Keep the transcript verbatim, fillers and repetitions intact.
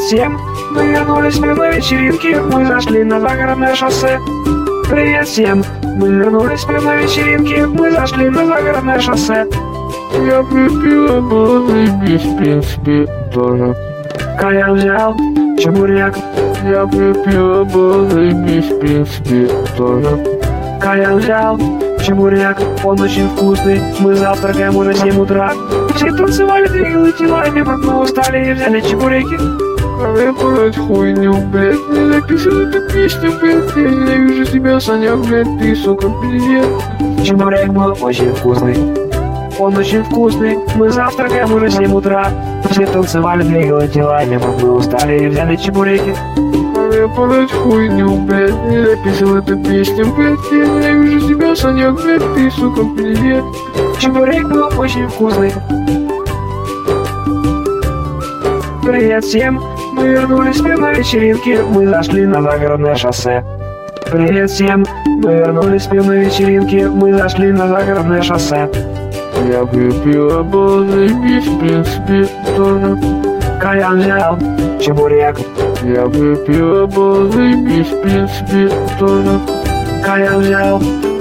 всем, мы вернулись мы на вечеринке, мы зашли на загородное шоссе. Привет всем, мы вернулись мы на вечеринке, мы зашли на загородное шоссе. Я припила баллы, в принципе, тоже. Каян взял чебурек. Я припила баллы, в принципе, тоже. Каян взял чебурек, он очень вкусный, мы завтракаем уже семь утра. Все танцевали, двигали телами, мы устали и взяли чебуреки. Давай пороть хуйню, блядь, не записывай эту песню, блядь, я ненавижу тебя, Саня, блядь, ты, сука, пиздец. Чебурек был очень вкусный, он очень вкусный, мы завтракаем уже семь утра. Все танцевали, двигали телами, мы устали и взяли чебуреки. Давай пороть хуйню, блядь, не записывай эту песню, блядь, я ненавижу тебя, Саня, блядь, ты, сука, пиздец. Чебурек был очень вкусный. Привет всем, мы вернулись мы на вечеринке, мы зашли на загородное шоссе. Привет всем, мы вернулись мы на вечеринке, мы зашли на загородное шоссе. Я припила баллы, в принципе, тоже. Каян взял чебурек. Я припила баллы, в принципе, тоже. Каян взял